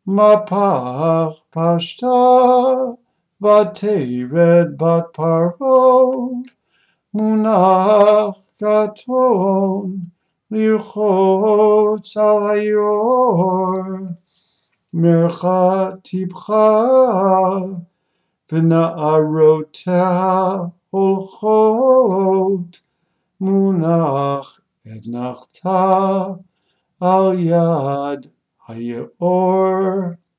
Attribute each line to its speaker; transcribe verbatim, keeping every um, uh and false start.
Speaker 1: מפח פשטה ותרד בת פרעה, מונח קטון לרחוץ על היאור. מרחת טיפחה ונערותיה הולכות, מונח אתנחתה על יד היאור.